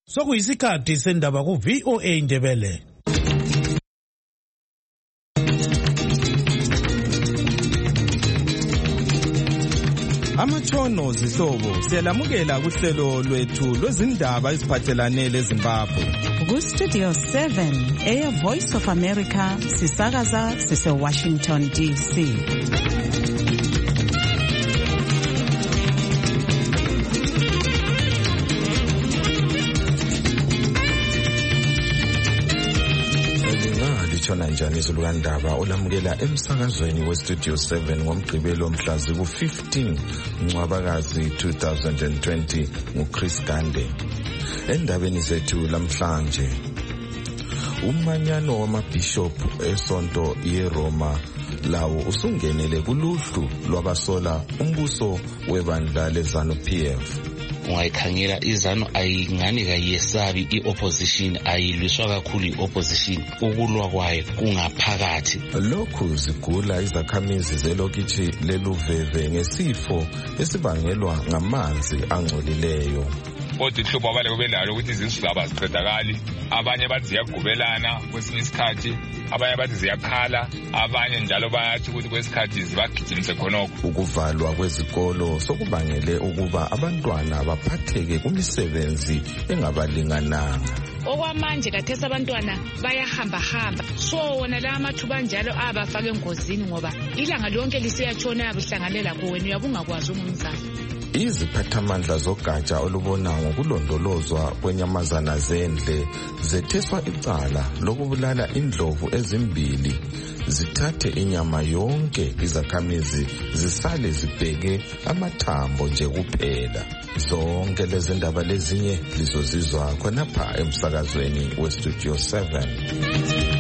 Sokuyisikhathi sendaba ku VOA Indebele. Amatshono zihlobo siyalamukela kuhlelo lwethu lwezindaba eziphathelane leZimbabwe. Ku Studio 7 Air Voice of America sisakaza sise Washington DC. Litshona njani izulu kandaba olamukela emsakazweni weStudio 7 ngomgqibelo mhlazi ku-15 Ncwabakazi 2020 nguChris Gande. Endabeni zethu lamhlanje, umanyano wamabhishophu esonto yeRoma lawo usungenele kuluhlu lwabasola umbuso webandla leZANU-PF. Ungayikhangela iZANU ayingani kayesabi i-opposition, ayilwiswa kakhulu i-opposition, ukulwa kwayo kungaphakathi. Lokhu zigula izakhamizi zelokitshi leluveve ngesifo esibangelwa ngamanzi angcolileyo. Kodwa ihlobo abaleko benalo ukuthi izinsu zabo aziqedakali, abanye bathi ziyagubelana kwesinye isikhathi, abanye bathi ziyakhala, abanye njalo bayathi ukuthi kwesikhathi zibagijimise khonokho. Ukuvalwa kwezikolo sokubangele ukuba abantwana baphatheke kumisebenzi engabalingananga. Okwamanje kathesa abantwana bayahamba, so wona la amathuba njalo abafaka engozini ngoba ilanga lonke lisiyatshona yabihlanganela kuwena uyabungakwazi umnzalo. Iziphathamandla zogatsha olubona ngokulondolozwa kwenyamazana zendle zetheswa icala lokubulala indlovu ezimbili, zithathe inyama yonke, izakhamizi zisale zibheke amathambo nje kuphela. Zonke lezi ndaba lezinye lizozizwa khonapha emsakazweni weStudio 7.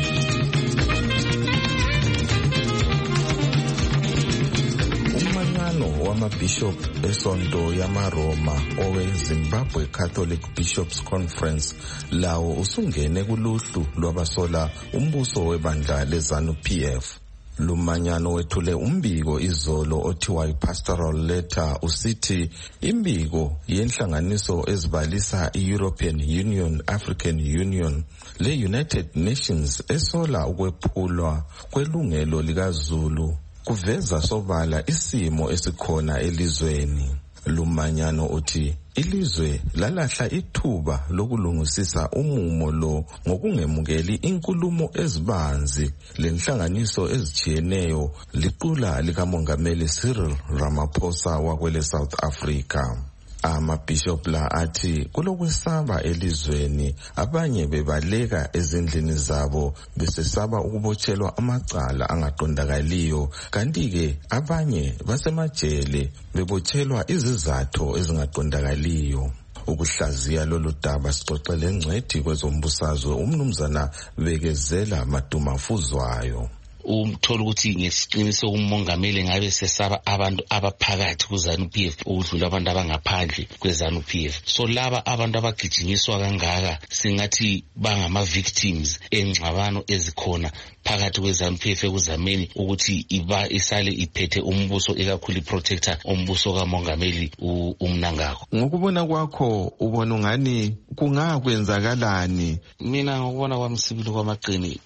Wamabishop esonto yamaRoma oweZimbabwe Catholic Bishops Conference lawo usungene kuluhlu lwabasola umbuso webandla leZANU-PF. Lumanyano wethule umbiko izolo othiwa iPastoral Letter usithi imbiko yenhlanganiso ezibalisa iEuropean Union, African Union le-United Nations esola ukwephulwa kwelungelo likaZulu kuveza sobala isimo esikhona elizweni. Lumanyano uthi ilizwe lalahla ithuba lokulungisisa umumo lo ngokungemukeli inkulumo ezibanzi lenhlanganiso ezijiyeneyo liqula likamongameli Cyril Ramaphosa wakwele South Africa. Amabishop la athi kulokwesaba elizweni, abanye bebaleka ezindlini zabo besesaba ukubotshelwa amacala angaqondakaliyo, kanti-ke abanye basemajele bebotshelwa izizathu ezingaqondakaliyo. Ukuhlaziya lolu daba sixoxele ngcwethi kwezombusazwe umnumzana Bekezela Madumafuzwayo. Umthola ukuthi ngesiqiniso umongameli ngabe sesaba abantu abaphakathi kuZANU-PF ukudlula abantu abangaphandle kweZANU-PF. So laba abantu abagijinyiswa kangaka singathi bangama victims engxabano ezikhona phakathi kweZANU-PF ekuzameni ukuthi isale iphethe umbuso, ikakhulu protector umbuso kamongameli uMnangagwa. Ngokubona kwakho ubona ngani kungakwenzakalani? Mina ngokubona kwami sibili kwamaqini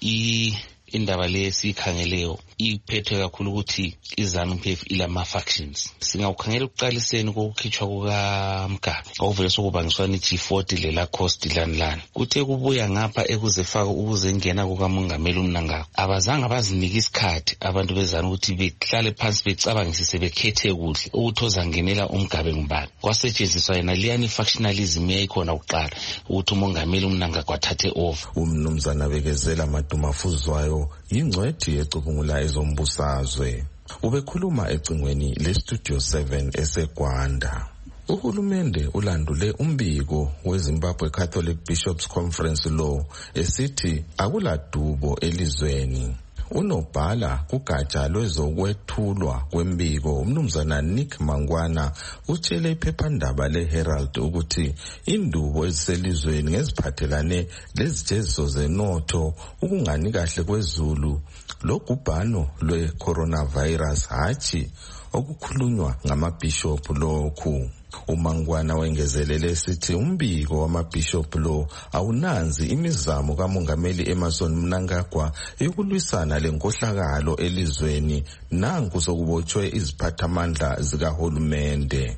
indaba le sikhangeleyo iphethwe kakhulu ukuthi iZANU-PF ilama factions. Singawukhangela ukuqaliseni kokukhitshwa kukaMgabe kwavele sokubangiswana iG40 lela cost lanlana kuthe kubuya ngapha ekuzefaka ukuzengena kukamongameli uMnangagwa. Abazange bazinika isikhathi abantu beZANU ukuthi behlale phansi becabangisise bekhethe kuhle ukuthi ozangenela uMgabe ngubani. Kwasetshenziswa yena liyani factionalism yayikhona kuqala ukuthi umongameli uMnangagwa athathe over. Umnumzana Bekezela Madumafuzwayo yingcwethi ecubungula ezombusazwe. Ubekhuluma ecingweni leStudio 7 eseGwanda. Uhulumende ulandule umbiko weZimbabwe Catholic Bishops Conference lo esithi akuladubo elizweni. Unobhala kugatsha lwezokwethulwa kwembiko umnumzana Nick Mangwana utshele iphephandaba leHerald ukuthi indubo eziselizweni ngeziphathelane lezijeziso zenotho, ukungani kahle kwezulu, logubhano lwe-coronavirus hatshi okukhulunywa ngamabhishophu lokhu. uMangwana wengezelele esithi umbiko wamabishop lo awunanzi imizamo kamongameli Emmerson Mnangagwa yokulwisana lenkohlakalo elizweni nanku sokubotshwe iziphathamandla zikahulumende.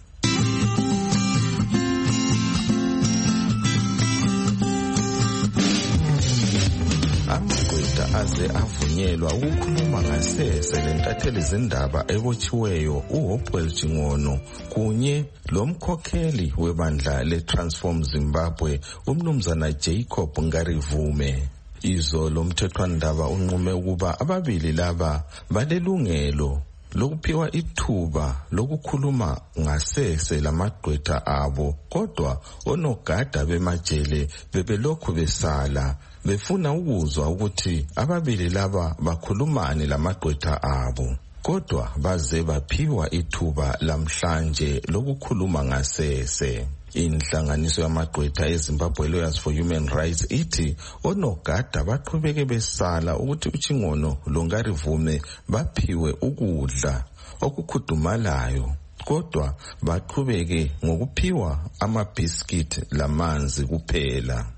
Amagqwetha aze avunyelwa ukukhuluma ngasese lentatheli zindaba ebotshiweyo uHopewell Chingono kunye lomkhokheli webandla leTransform Zimbabwe umnumzana Jacob Ngarivume. Izolo umthethwandaba unqume ukuba ababili laba balelungelo lokuphiwa ithuba lokukhuluma ngasese lamagqwetha abo, kodwa onogada bemajele bebelokhu besala befuna ukuzwa ukuthi ababili laba bakhulumane lamagqwetha abo, kodwa baze baphiwa ithuba lamhlanje lokukhuluma ngasese. Inhlanganiso yamagqwetha eZimbabwe Lawyers for Human Rights ithi onogada baqhubeke besala ukuthi uChingono loNgarivume baphiwe ukudla okukhudumalayo, kodwa baqhubeke ngokuphiwa amabhiskiti lamanzi kuphela.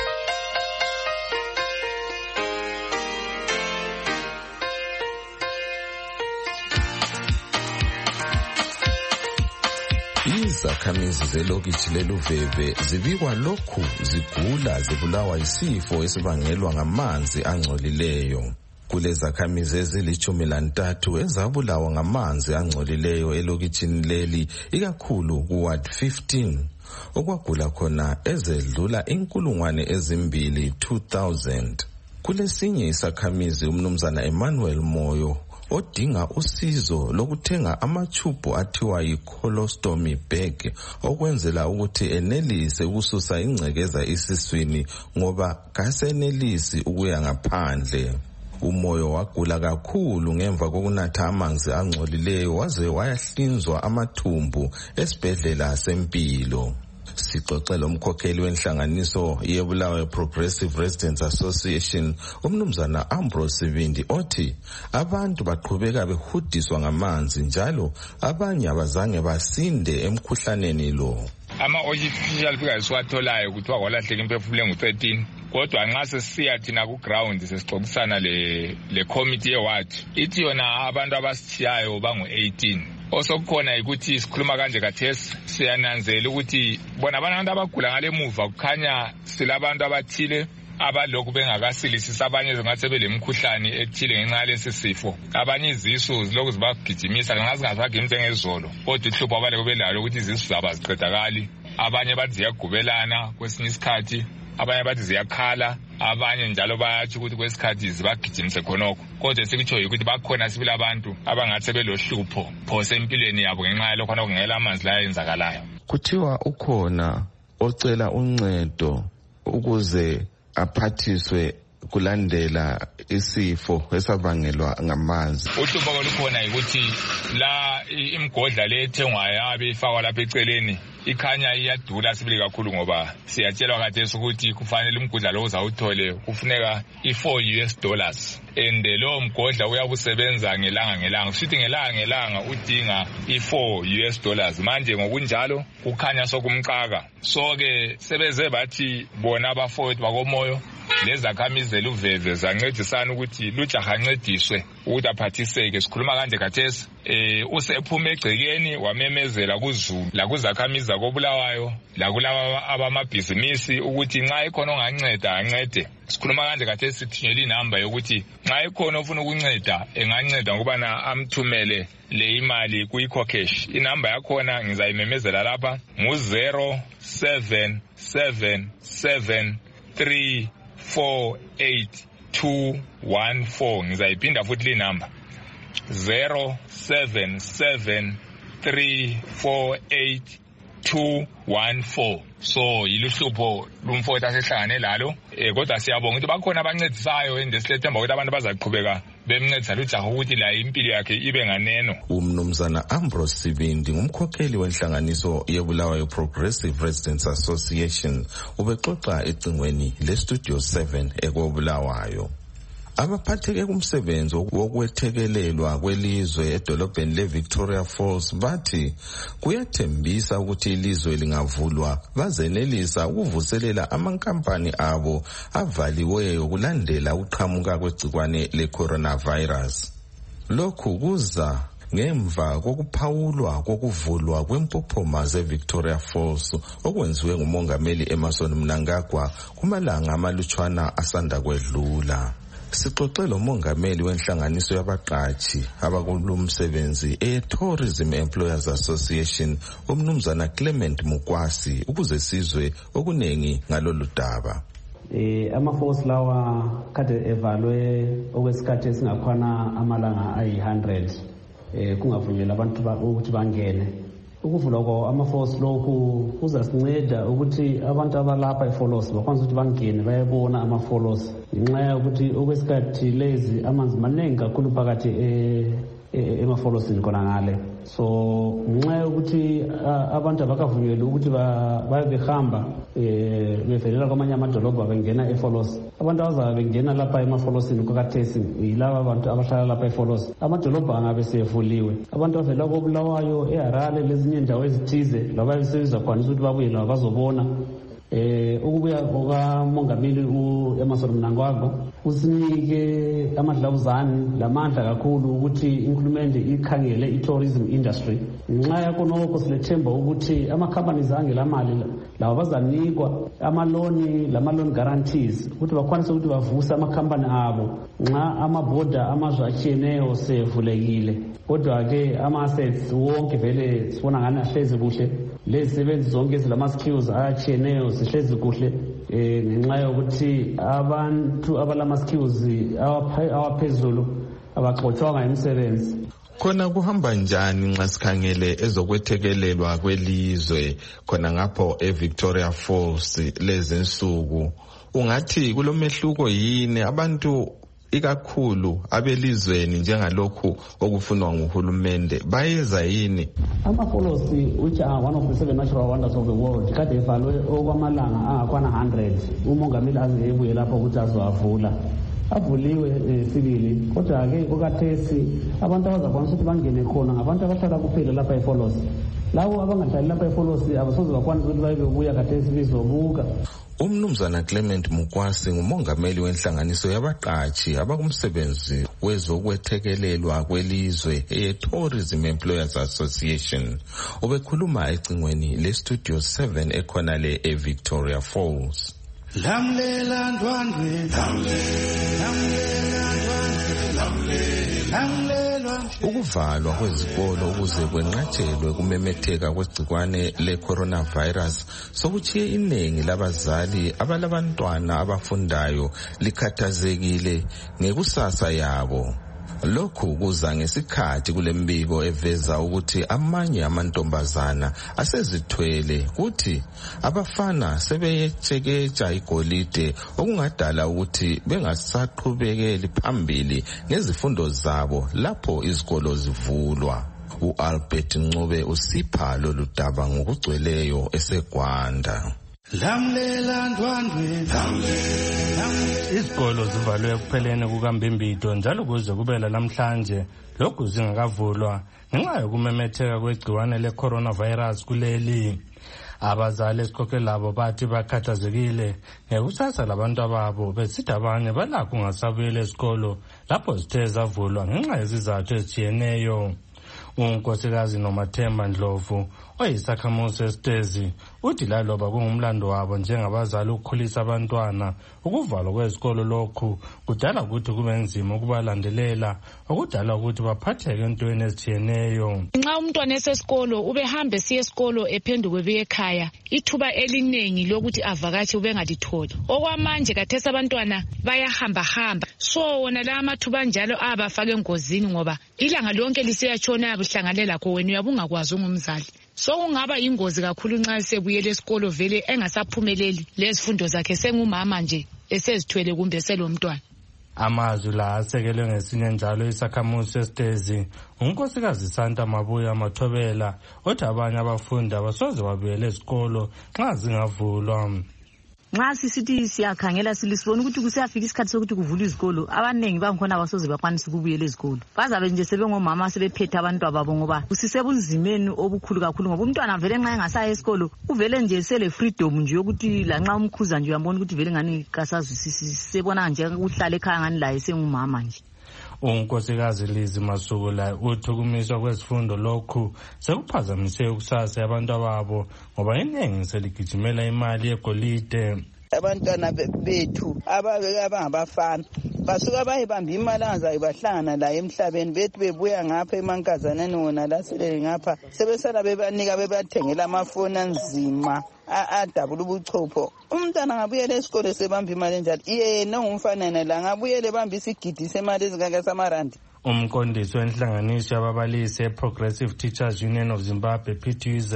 Izakhamizi zelokitshi leLuveve zibikwa lokhu zigula zibulawa isifo esibangelwa ngamanzi angcolileyo. Kulezakhamizi ezili-13 ezabulawa ngamanzi angcolileyo elokitshini leli, ikakhulu kuWard 15 okwagula khona ezedlula 2,000. Kulesinye isakhamizi umnumzana Emmanuel Moyo odinga usizo lokuthenga amathubhu athiwa yi-colostomy bag okwenzela ukuthi enelise ukususa ingcekeza esiswini ngoba kasenelisi ukuya ngaphandle. Umoyo wagula kakhulu ngemva kokunatha amanzi angcolileyo waze wayahlinzwa amathumbu esibhedlela sempilo. Sixoxela umkhokheli wenhlanganiso yeBulawayo Progressive Residents Association umnumzana Ambrose Sibindi othi abantu baqhubeka behudiswa ngamanzi njalo abanye abazange basinde emkhuhlaneni lo. Ama-official figures siwatholayo kuthiwa kwalahleka imphefumulo engu-13, kodwa nxa sesiya thina ku-ground sesixoxisana le committee yeward ithi yona abantu abasithiyayo bangu-18. Osokukhona ukuthi sikhuluma kanje kathesi siyananzela ukuthi bona abantu abagula ngale muva kukhanya silabantu abathile abalokhu bengakasilisisa, abanye zingathi belemkhuhlane ethile ngenxa yalesi sifo, abanye izisu zilokhu zibagijimisa nxa zingasagimisa ngezolo, kodwa uhlupho abalokhu belalo ukuthi izisu zabo aziqedakali, abanye bathi ziyagubelana kwesinye isikhathi, abanye bathi ziyakhala, abanye njalo bayathi ukuthi kwesikhathi zibagijimise khonokho. Kodwa sikutshoyo ukuthi bakhona sibili abantu abangathi belohlupho phose empilweni yabo ngenxa yalokho okungela amanzi la ayenzakalayo. Kuthiwa ukhona ocela uncedo ukuze aphathiswe kulandela isifo esabangelwa ngamanzi. Uhlupho olukhona ukuthi la imgodla le ethengwayo yabe ifakwa lapha eceleni ikhanya iyadula sibili kakhulu ngoba siyatshelwa khathesi ukuthi kufanele umgodla lo uzawuthole kufuneka $4 and lo mgodla uyabusebenza ngelanga futhi ngelanga udinga $4 manje ngokunjalo kukhanya sokumqaka. So ke sebeze bathi bona abafowethu bakomoyo lezakhamizi zeluveve zancedisana ukuthi lujaha ancediswe ukuthi aphathiseke. Sikhuluma kanje kathesi usephuma egcekeni wamemezela kuZulu lakuzakhamizi zakobulawayo lakulaba abamabhizinisi ukuthi nxa ikhona onganceda ancede. Sikhuluma kanje kathesi sithunyelwe inamba yokuthi nxa ikhona ofuna ukunceda enganceda ngokubana amthumele le imali kuyi-Cocash. Inamba yakhona ngizayimemezela lapha ngu-0777734814. ngizayiphinda futhi le namba 07734814. so yiluhlupho lumfowethu asehlangane lalo, kodwa siyabonga ukuthi bakhona abancedisayo endesithemba ukuthi abantu bazaqhubeka bemncedisa lujaha ukuthi la impilo yakhe ibe nganeno. Umnumzana Ambrose Sibindi ngumkhokheli wenhlanganiso yeBulawayo Progressive Residents Association ubexoxa ecingweni leStudio 7 ekobulawayo. Abaphatheke kumsebenzi wokwethekelelwa kwelizwe edolobheni leVictoria Falls bathi kuyathembisa ukuthi ilizwe lingavulwa bazenelisa ukuvuselela amankampani abo avaliweyo kulandela ukuqhamuka kwegcikwane le-coronavirus. Lokhu kuza ngemva kokuphawulwa kokuvulwa kwempophoma zeVictoria Falls okwenziwe ngumongameli Emmerson Mnangagwa kumalanga amalutshwana asanda kwedlula. Sixoxe lomongameli wenhlanganiso yabaqatshi abakulumsebenzi eTourism Employers Association umnumzana Clement Mukwasi ukuze sizwe okunengi ngalolu daba. Ama-force lawa kade evalwe okwesikhathi esingakhona amalanga ayi-100 kungavunyelwa abantu ukuthi bangene. Ukuvulwa kwawo ama-force lokhu kuzasinceda ukuthi abantu abalapha eFolos bakwazi ukuthi bangene bayabona ama-Folos ngenxa yokuthi okwesikhathi lezi amanzi maningi kakhulu phakathi emafolosini khona ngale. So ngenxa yokuthi abantu abakavunyelwa ukuthi babe behamba bevelela kwamanye amadolobha bengena eFolos, abantu abazabe bengena lapha emafolosini kwakathesi yilaba abantu abahlala lapha eFolos. Amadolobha angabe sevuliwe, abantu bavela koBulawayo, eHarare lezinye indawo ezithize laba sebezakwanisa ukuthi babuye laba bazobona. Ukubuya kukamongameli uEmmerson Mnangagwa usinike amadlabuzane lamandla kakhulu ukuthi inkulumende ikhangele i-tourism industry. Ngenxa yakho nokho silethemba ukuthi ama-companies angela mali lawa bazanikwa amaloni lama-loan guarantees ukuthi bakwanise ukuthi bavuse ama-company abo nxa amaboda amazwe atshiyeneyo sevulekile. Kodwa-ke ama-assets wonke vele sibona ngani ahlezi kuhle, lezisebenzi zonke ezilama-skills atshiyeneyo zihlezi kuhle ngenxa yokuthi abantu abalama-skills awaphezulu abaxotshwanga imisebenzi. Khona kuhamba njani nxa sikhangele ezokwethekelelwa kwelizwe khona ngapho eVictoria Falls lezinsuku? Ungathi kulomehluko yini abantu ikakhulu abelizweni njengalokhu okufunwa nguhulumende bayeza yini? Ama-Folos which are one of the 7 natural wonders of the world kade evalwe okwamalanga angakwana 100 umongameli aze ebuye lapho ukuthi azowavula. Avuliwe sibili, kodwa-ke okathesi abantu abazakwanisa ukuthi bangene khona ngabantu abahlala kuphela lapha eFolos. Labo abangahlali lapha eFolos abasoze bakwanisa ukuthi bayebebuya kathesi bezobuka. Umnumzana Clement Mukwasi ngumongameli wenhlanganiso yabaqatshi abakumsebenzi wezokwethekelelwa kwelizwe eTourism Employers Association. Ubekhuluma ecingweni leStudio 7 ekhona le eVictoria Falls. Lamlela ndwandwe, ukuvalwa kwezikolo ukuze kwenqatshelwe kumemetheka kwegcikwane le-coronavirus sokutshiye iningi labazali abalabantwana abafundayo likhathazekile ngekusasa yabo. Lokhu kuza ngesikhathi kulembiko eveza ukuthi amanye amantombazana asezithwele kuthi abafana sebeyetshekeja igolide okungadala ukuthi bengasaqhubekeli phambili ngezifundo zabo lapho izikolo zivulwa. uAlbert Ncube usipha lolu daba ngokugcweleyo eseGwanda. Lamlela ndwandwe, izikolo zivalwe kupheleni kukaMbimbido njalo kuze kubela namhlanje lokhu zingakavulwa ngenxa yokumemetheka kwegciwane le-coronavirus kuleli. Abazali esikhokhela labo bathi bakhathazekile ngekusasa labantu ababo besithi abanye balakho ungasabuyela esikolo lapho zithe zavulwa ngenxa yezizathu ezitshiyeneyo. uNkosikazi Nomathemba Ndlovu oyisakhamuzi esitezi uthi laloba kungumlando wabo njengabazali ukukhulisa abantwana, ukuvalwa kwezikolo lokhu kudala ukuthi kube nzima ukubalandelela, okudala ukuthi baphatheke entweni ezitshiyeneyo. Nxa umntwana esesikolo ubehamba siye esikolo ephenduke ebuye ekhaya, ithuba eliningi lokuthi avakatshe ubengalitholi. Okwamanje kathesa abantwana bayahamba so wona la amathuba njalo abafake engozini ngoba ilanga lonke lisiyatshona abuhlanganela lakho wena uyabungakwazi ungumzali. So kungaba ingozi kakhulu nxa sebuyele esikolo vele engasaphumeleli lezifundo zakhe sengumama nje esezithwele kumbe selomntwana. Amazwi la asekelwe ngesinye njalo isakhamuzi esitezi uNkosikazi Santa Mabuya Mathobela othi abanye abafundi abasoze babuyele esikolo nxa zingavulwa. nxa sisithi siyakhangela silisibona ukuthi kusiyafika isikhathi sokuthi kuvulwe izikolo abaningi bangikhona abasoze bakwanisa ukubuyela ezikolo bazabe nje sebengomama sebephethe abantwana babo ngoba kusisebunzimeni obukhulu kakhulu ngoba umntwana vele nxa engasaya esikolo uvele nje sele freedom nje yokuthi lanxa umkhuza nje uyambona ukuthi vele ngani kasazwisisi sebona nje ukuhlala ekhaya ngani laye sengumama nje. Unkosikazi Lizi Masukula uthi ukumiswa kwezifundo lokhu sekuphazamise ukusasa yabantu ababo ngoba iningi seligijimela imali yegolide. Abantwana bethu abangabafana basuka bayibamba imali angazayibahlangana la emhlabeni bethi bebuya ngapha emankazaneni wona la sele ngapha sebesala bebanika bebathengela amafoni anzima adabula ubuchopho. Umntana ngabuyela esikole sebamba imali njalo yena ngumfanana la ngabuyela ebamba isigidi semali ezingaka samarandi. Umqondisi wenhlanganiso yababalisi Progressive Teachers Union of Zimbabwe PTUZ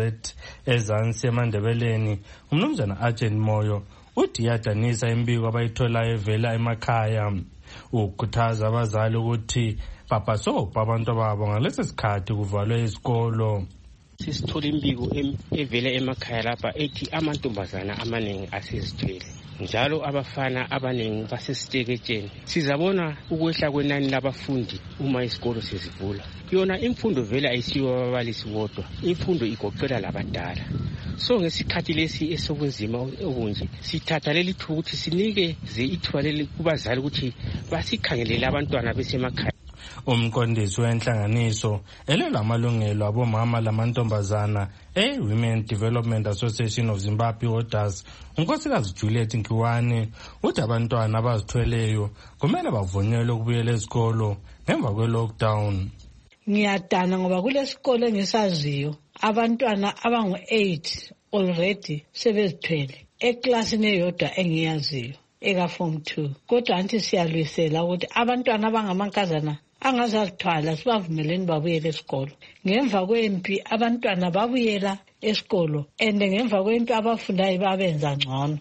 ezansi eMandebeleni umnumzana Agent Moyo uthi yadanisa imbiko abayitholayo evela emakhaya. Ukhuthaza abazali ukuthi bapasopha abantu babo ngalesi sikhathi kuvalwe isikolo. Sisithola imbiko evela emakhaya lapha ethi amantombazana amaningi asezithwele njalo abafana abaningi basesiteketsheni. Sizabona ukwehla kwenani labafundi uma isikolo sezivula. Yona imfundo vele ayisiyo ababalisi bodwa, imfundo igoqela labadala. So ngesikhathi lesi esobunzima obunje sithatha leli thuba ukuthi sinike ithuba leli kubazali ukuthi basikhangelele abantwana besemakhaya. Umqondisi wenhlanganiso elela amalungelo abomama lamantombazana Women Development Association of Zimbabwe Orders unkosikazi Juliet Nkiwane uthi abantwana abazithweleyo kumele bavunyelwe ukubuyela esikolo ngemva kwe-lockdown. Ngiyadana ngoba kulesikole engisaziyo abantwana abangu-8 already sebezithwele eklasini eyodwa engiyaziyo eka form 2 kodwa anti siyalwisela ukuthi abantwana abangamankazana angazazithwala sibavumeleni babuyele esikolo. Ngemva kwempi abantwana babuyela esikolo ende ngemva kwempi abafundayo babenza ngcono.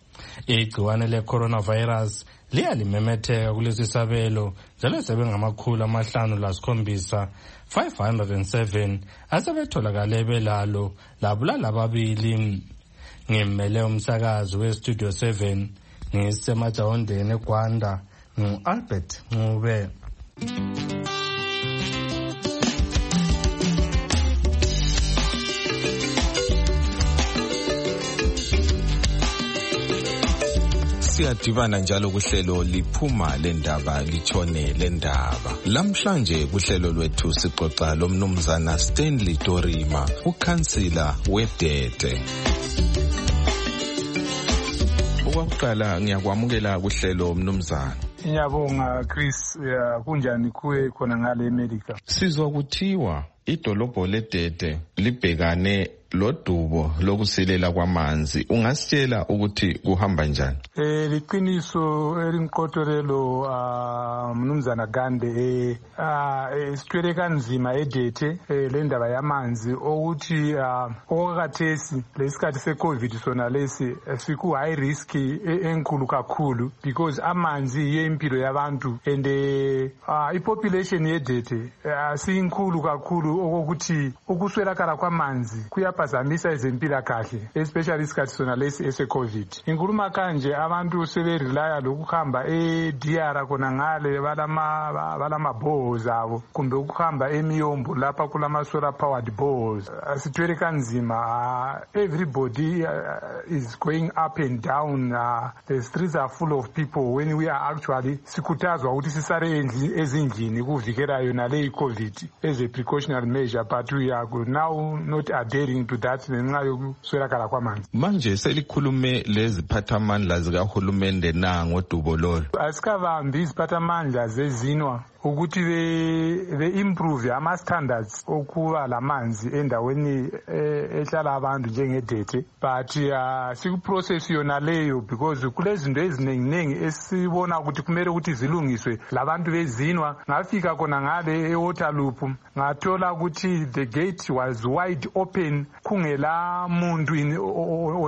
Igciwane le-coronavirus liyalimemetheka kulesi sabelo njalo sebengamakhulu 507 asebetholakale belalo labulala ababili. Ngimele umsakazi westudio 7 ngisemajawondeni eGwanda ngu-Albert Ncube. Siyadibana njalo kuhlelo liphuma lendaba litshone lendaba. Lamhlanje kuhlelo lwethu sixoxa lomnumzana Stanley Dorima, ukhansila weDete. Okokuqala ngiyakwamukela kuhlelo mnumzana. Ngiyabonga Chris, kunjani kuwe khona ngale eMelika? Sizwa kuthiwa idolobho leDete libhekane lodubo lokusilela kwamanzi. Ungasitshela ukuthi kuhamba njani? Liqiniso elinqotorelo mnumzana Gande sithwele kanzima eDete le ndaba yamanzi ukuthi okakathesi lesikhathi seCovid sona lesi siku high risk enkulu kakhulu because amanzi yempilo yabantu and ipopulation yeDete sinkulu kakhulu okokuthi ukuswelakala kwamanzi kuyaphazamisa ezempilakahle especially isikhathi sona lesi ese-COVID. Inkuluma kanje abantu seberelaya lokuhamba eDR khona ngale balama bores abo kumbe ukuhamba eMiyombo lapha kulama solar powered bores. Sithwele kanzima, everybody is going up and down. The streets are full of people when we are actually sikhuthazwa ukuthi sisare ezindlini kuvikela yona le COVID as a precautionary measure, but we are now not adhering to that ngenxa yokuswelakala kwamanzi. Manje selikhulume leziphathamandla zikahulumende na ngodubo lolo. Asikavambi iziphathamandla zezinwa ukuthi be-improve ama-standards okuba lamanzi endaweni ehlala abantu njengeDete, but sikuprocess yona leyo because kulezinto eziningi esibona ukuthi kumele ukuthi zilungiswe labantu bezinwa. Ngafika khona ngale eWaterloop ngathola ukuthi the gate was wide open kungela muntu on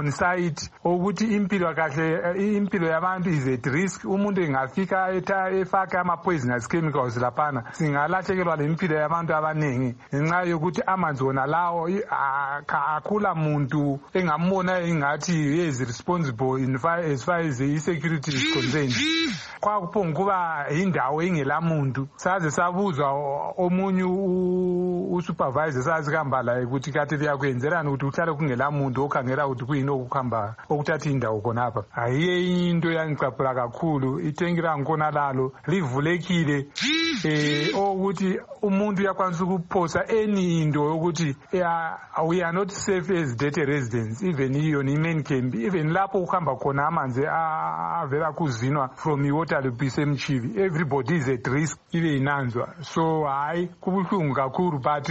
on site ukuthi impilo yabantu is at risk. Umuntu engafika efaka ama-poisonous chemicals laphana singalahlekelwa le impilo yabantu abaningi ngenxa yokuthi amanzi wona lawo akula muntu engambona ingathi is responsible as far as the security is concerned. Kwakuphonga kuba indawo engela muntu saze sabuzwa omunye usupervisor sazi kuhamba la ukuthi kade liyakwenzelana ukuthi uhlale kungela muntu okhangela ukuthi kuyini okuhamba okuthatha indawo khonapha. Ayiye into yangicaphula kakhulu. Itenki langkhona lalo livulekile ukuthi umuntu uyakwanisa ukuphosa any into yokuthi we are not safe as data residents, even iyona i-main camp, even lapho ukuhamba khona amanzi avela kuzinwa from iwater lupise emchivi, everybody is at risk ibe inanzwa. So hayi kubuhlungu kakhulu, but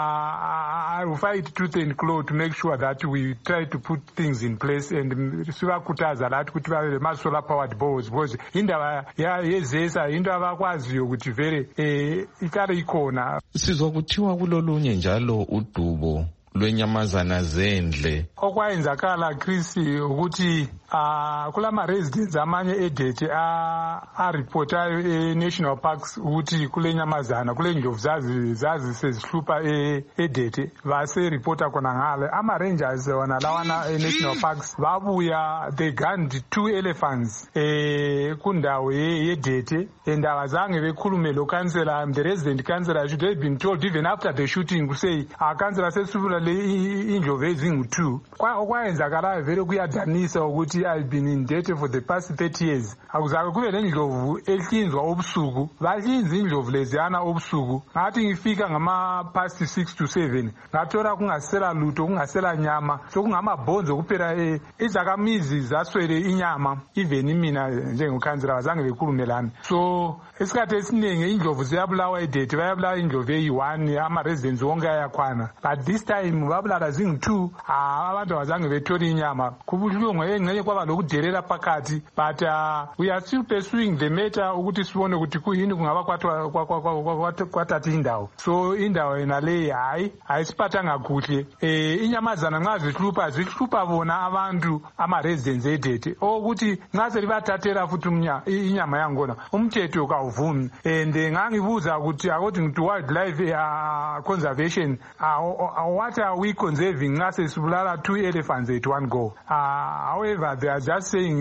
I will fight tooth and claw to make sure that we try to put things in place and sibakhuthaza lathi ukuthi babe lema-solar powered boats because indaba yezesa into abakwaziyo ukuthi vele ikare ikhona. Sizwa kuthiwa kulolunye njalo udubo lwenyamazana zendle okwayenzakala Chris ukuthi kulama residents amanye edete reportayo e-national parks ukuthi kule nyamazana kule ndlovu zazi sezihlupha edete base reporta khona ngale ama-rangers wona lawana e-national parks babuya they gunned 2 elephants kundawo yedete and abazange bekhulume lo councillor, the resident councillor should have been told even after the shooting to say councillor sesubula le indlovu ezingu-2 okwayenzakalayo vele kuyadanisa ukuthi I've been in debt for the past 30 years. Akuzake kube le ndlovu ehlinzwa obusuku bahlinza indlovu leziyana obusuku ngathi ngifika ngama past 6 to 7 ngathola kungasela lutho kungasela nyama sokungamabhonzo kuphela izakhamizi zaswele inyama even mina njengokhansela azange bekhulumelana. So esikhathi esiningi indlovu ziyabulawa edete bayabulawa indlovu eyi-1 ama-residents wonke ayakhwana, but this time babulala zingu-2 abantu abazange bethola inyama. Kubuhlungu engxenye kwaba lokudelela phakathi, but we are still pursuing the matter ukuthi sibone ukuthi kuyini kungaba kwathatha indawo. So indawo yena le hayi ayisiphathanga kuhle. Inyamazana nxa zihlupha bona abantu ama-residents edete ukuthi nxa selibathathela futhi inyama yangona umthetho kawuvumi. And ngangibuza ukuthi according to wildlife conservation what are we conserving nxa sesibulala 2 elephants at one go? However, they are just saying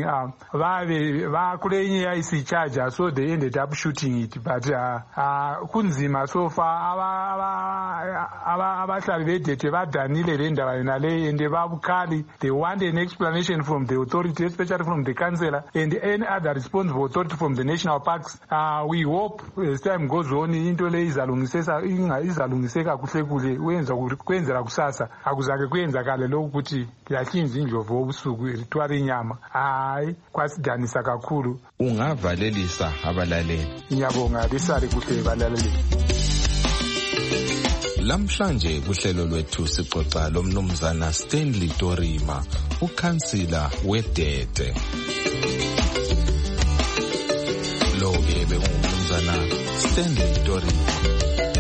vakulenye isicharger, so they ended up shooting it. But kunzima so far abahlali bedete badanile le ndaba yona le and babukhali. They want an explanation from the authority, especially from the councillor and any other responsible authority from the national parks. We hope as time goes on into le izalungiseka kuhle kwenzela kusasa akuzake kwenzakale lokhu ukuthi yahlinza indlovu obusuku ritual inyama. Hayi kwasidanisa kakhulu. Ungavalelisa abalaleli. Ngiyabonga lisali kuhle balaleli. Lamhlanje kuhlelo lwethu sixoxa lomnumzana Stanley Dorima, ukhansila wedete. Lo-ke bekungumnumzana Stanley Dorima.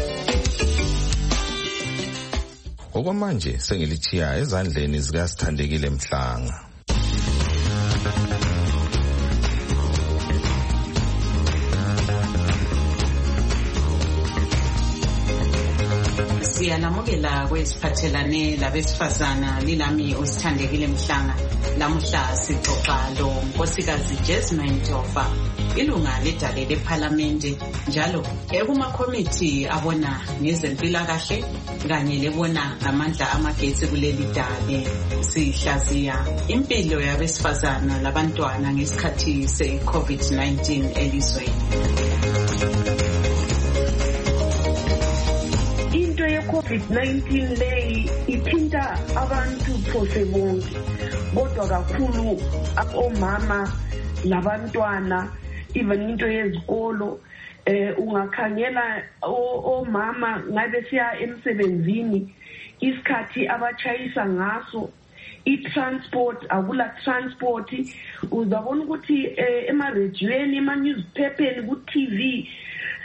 Okwamanje sengilithiya ezandleni zikaSithandekile Mhlanga. Siyanamukela kwesiphathelane labesifazana lilami uSithandekile Mhlanga. Lamuhla sixoxa lo Nkosikazi Jasmine Tofa, ilunga ledale leParliament njalo ekumakomiti abona ngezempilakahle kanye lebona ngamandla amagetsi kuleli dale. Sihlaziya impilo yabesifazana labantwana ngesikhathi se-COVID-19 elizweni. COVID-19 leyi ithinta abantu phose bonke, kodwa kakhulu omama labantwana, even into yezikolo. Ungakhangela omama ngabe siya emsebenzini isikhathi abachayisa ngaso i-transport, akula transport. Uzabona ukuthi ema-radioeni, ema-newspapers, ku-TV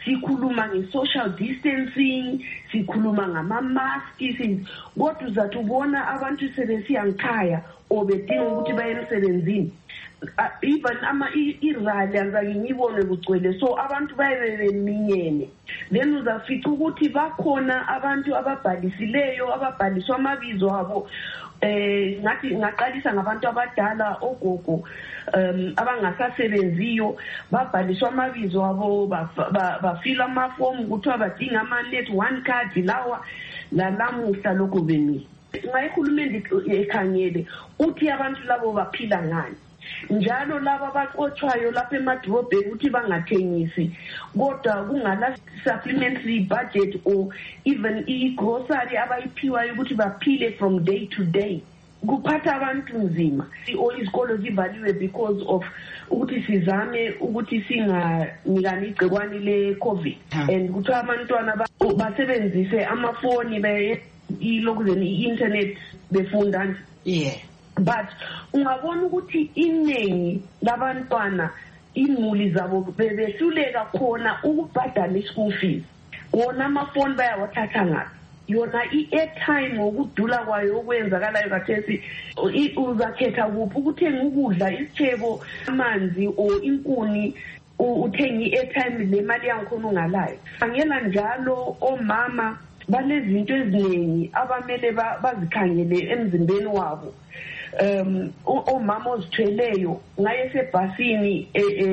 sikhuluma nge-social distancing, sikhuluma ngama-maski, kodwa uzathi ubona abantu sebesiya ngikhaya or bedinga ukuthi baye emsebenzini. Even irali angizake ngibone kugcwele, so abantu baye beminyene. Then uzafica ukuthi bakhona abantu ababhalisileyo, ababhaliswa amabizo abo, ngathi ngaqalisa ngabantu abadala, ogogo abangasasebenziyo, babhaliswa amabizo abo, bafila amafomu kuthiwa badinga ama-net 1 card lawa lalamuhla lokhu bemi. Ngayihulumende ekhangele uthi abantu labo baphila ngani. Njalo laba abaqotshwayo lapha emadrobheni ukuthi bangathengisi, kodwa kungala supplementary budget or even i-grocery abayiphiwayo ukuthi baphile from day to day. Kuphatha abantu nzima. Izikolo zivaliwe because of ukuthi sizame ukuthi singanikani igcikwane le-COVID. And kuthiwa abantwana basebenzise amafoni ilokuzeni i-internet befunda nje. Yeah. But ungabona ukuthi iningi labantwana imuli zabo bebehluleka khona ukubhadala i-school fees. Wona amafoni bayawathatha ngaphi? Yona i-airtime ngokudula kwayo okwenzakalayo kathesi uzakhetha kuphi ukuthenga ukudla, isithebo, amanzi or inkuni, uthenga i-airtime le mali yangikhona ungalayo. Angela njalo omama balezinto eziningi abamele bazikhangele emzimbeni wabo. Omama ozithweleyo ngaye sebhasini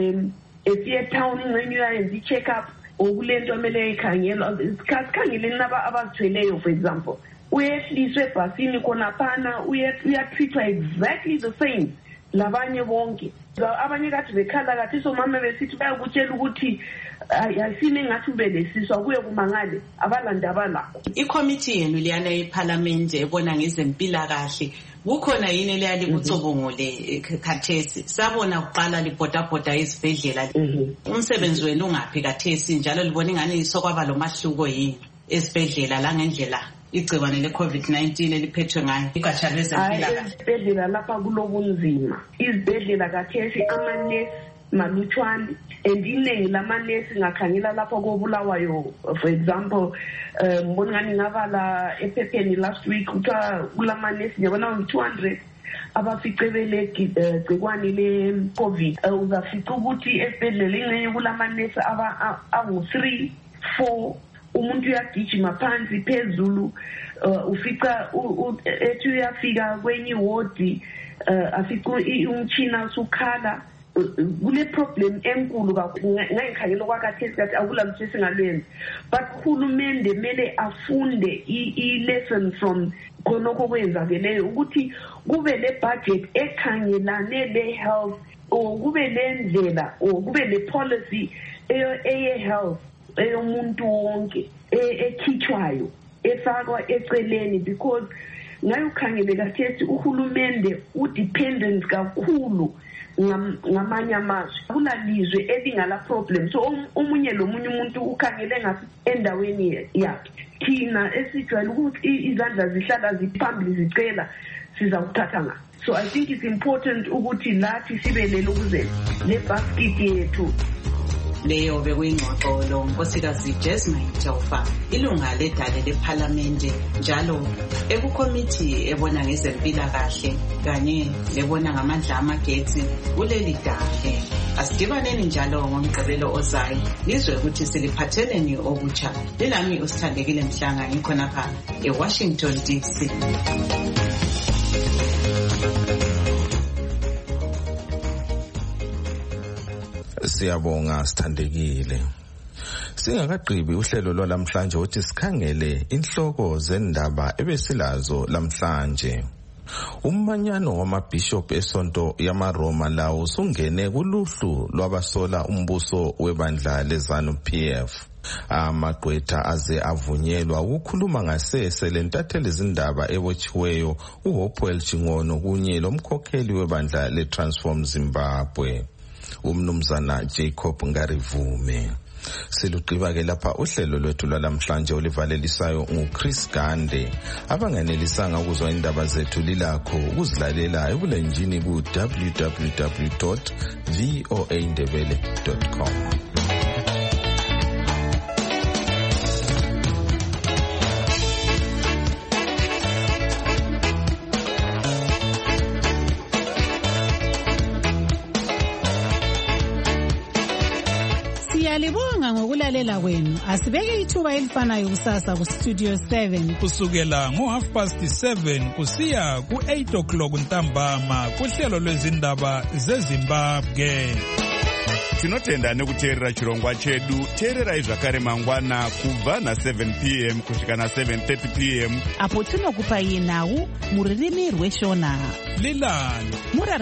esiye town ingxenye uyayenza i-check up okulento amele ikhangelwa sikhangeleni abazithweleyo. For example, uyehliswe ebhasini khona phana uyatreatwa exactly the same labanye bonke. Abanye kade bekhala kathi somama besithi bayakutshela ukuthi ayisime ngathi ubelesiswa kuye kumangale abalandaba lakho. Ikomiti yenu liyana eParliament ebona ngezempilakahle kukhona yini leyali kucobongole khathesi? Sabona uqala libhodabhoda ezibhedlela. Umsebenzi wenu ungaphi khathesi njalo libona ingani sokwaba lomahluko yini esibhedlela la ngendlela igcikwane le-COVID-19 eliphethwe ngayo igatsha lezempilakahle? Esibhedlela lapha kulobunzima. Izibhedlela khathesi amanesi malutshwane, and iningi lamanesi ngakhangela lapha koBulawayo. For example, ngibona ngani ngabala ephepheni last week kuthiwa kulamanesi ngiyabona 200 abaficebele gcikwane le-COVID. Uzafica ukuthi esibhedlela ingxenye kulamanesi angu-3, 4, umuntu uyagijima phansi phezulu, ufica ethi uyafika kwenye iwodi afica umtshina usukhala. Kule problem enkulu kakhulu ngayikhangela kwakhathesi kathi akulalutho esingalwenza, but uhulumende mele afunde i-lesson from khonokho kwenzakeleyo ukuthi kube le-budget ekhangelane le-health, or kube le-ndlela or kube le-policy eye-health eyomuntu wonke ekhitshwayo efakwa eceleni, because ngayokhangele kathesi uhulumende udependent kakhulu ngamanye amazwe. Kulalizwe elingala problem, so omunye lomunye umuntu ukhangele ngathi endaweni yakhe. Thina esijwayele ukuthi izandla zihlala ziphambili zicela sizawuthatha ngayo. So I think it's important ukuthi lathi sibelele ukuze le basket yethu. Leyo bekuyingxoxo lo nkosikazi Jasmine Jaufa, ilunga ledale leParliament njalo ekukomiti ebona ngezempilakahle kanye lebona ngamandla amagetsi kuleli dale. Asidibaneni njalo ngomgqibelo ozayo nizwe ukuthi siliphatheleni okutsha. Lelami usithandekile Mhlanga ngikhonapha eWashington DC. Siyabonga sithandekile. Singakaqhibi uhlelo lwalamhlanje uthi sikhangele inhloko zendaba ebesilazo lamhlanje. Umanyano wamabhishop esonto yamaRoma lawo sungene kuluhlu lwabasola umbuso webandla leZANU-PF. Amagqwetha aze avunyelwa ukukhuluma ngasese lentatheli izindaba ebotshiweyo uHopewell Chingono kunye lomkhokheli webandla leTransform Zimbabwe umnumzana Jacob Ngarivume. Siluqiba ke lapha uhlelo lwethu lwalamhlanje olivalelisayo nguChris Gande. Abanganelisanga ukuzwa indaba zethu lilakho ukuzilalela ebulenjini ku www.voaindebele.com. Siyalibonga ngokulalela kwenu. Asibeke ithuba elifanayo kusasa ku Studio 7 kusukela ngo7:30 kusiya ku8 ntambama kuhlelo lwezindaba zeZimbabwe. Tinotenda nekuteerera chirongwa chedu. Teererai zvakare mangwana kubva na7 p.m. kusvika na7:30 p.m. apo tinokupai nhau muririmi rweshona. Lilani